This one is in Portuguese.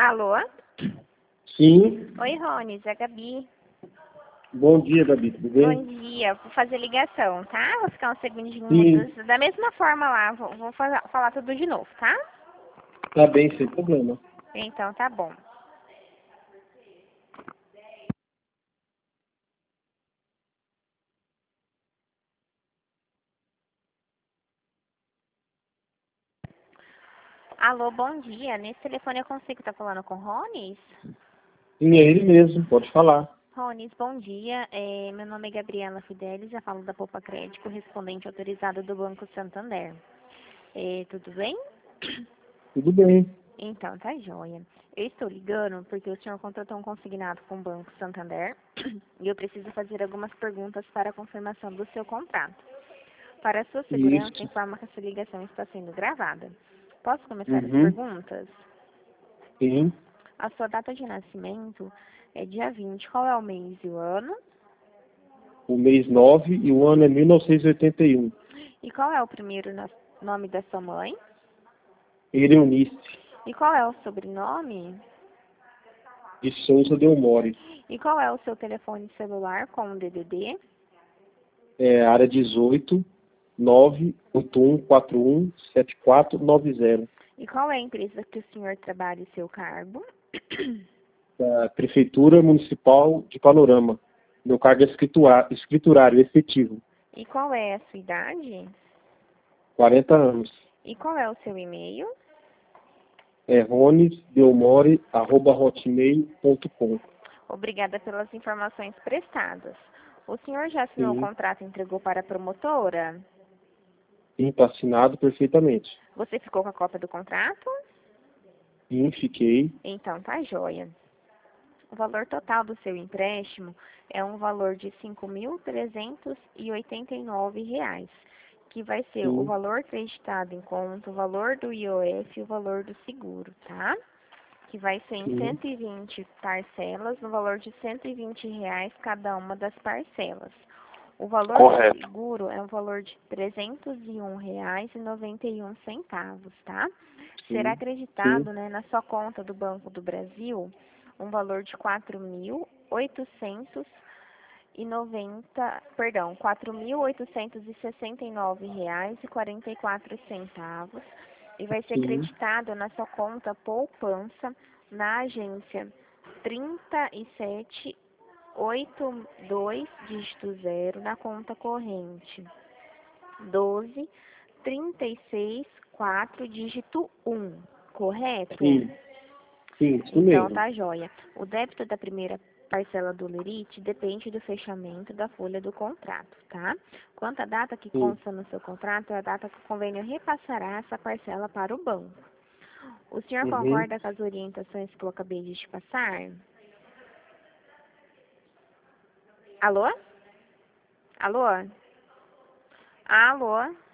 Alô? Sim. Oi, Rones, é a Gabi. Bom dia, Gabi. Tudo Bom bem? dia, vou fazer ligação, tá? Vou ficar uns Sim. segundinhos. Da mesma forma lá, vou falar tudo de novo, tá? Tá bem, sem problema. Então tá bom. Alô, bom dia. Nesse telefone eu consigo estar falando com o Rones? Sim, é ele mesmo. Pode falar. Rones, bom dia. Meu nome é Gabriela Fidelis, já falo da Poupa Crédito, correspondente autorizado do Banco Santander. Tudo bem? Tudo bem. Então, tá joia. Eu estou ligando porque o senhor contratou um consignado com o Banco Santander e eu preciso fazer algumas perguntas para a confirmação do seu contrato. Para a sua segurança, Isso. informa que essa ligação está sendo gravada. Posso começar as Uhum. perguntas? Sim. A sua data de nascimento é dia 20. Qual é o mês e o ano? O mês 9 e o ano é 1981. E qual é o primeiro nome da sua mãe? Eunice E qual é o sobrenome? de Souza Delmore. E qual é o seu telefone celular com o DDD? Área 18 981417490. E qual é a empresa que o senhor trabalha e seu cargo? Da Prefeitura Municipal de Panorama. Meu cargo é escriturário efetivo. E qual é a sua idade? 40 anos. E qual é o seu e-mail? É ronesdelmore@hotmail.com. Obrigada pelas informações prestadas. O senhor já assinou o Sim. contrato e entregou para a promotora? Sim, está assinado perfeitamente. Você ficou com a cópia do contrato? Sim, fiquei. Então tá joia. O valor total do seu empréstimo é um valor de R$ 5.389, que vai ser o Sim, valor acreditado em conta, o valor do IOF e o valor do seguro, tá? Que vai ser em sim, 120 parcelas, no valor de R$ 120 cada uma das parcelas. O valor do correto. seguro é um valor de R$ 301,91, tá? Será Sim, sim, acreditado, né, na sua conta do Banco do Brasil um valor de R$ 4.869,44 e vai ser sim, creditado na sua conta poupança na agência 3782 dígito 0 na conta corrente 12 36 4 dígito 1, correto? sim, sim, isso Então mesmo. tá joia. O débito da primeira parcela do lerite depende do fechamento da folha do contrato, tá? Quanto à data que Sim. consta no seu contrato, é a data que o convênio repassará essa parcela para o banco. O senhor Uhum. concorda com as orientações que eu acabei de te passar? Alô? Alô? Alô?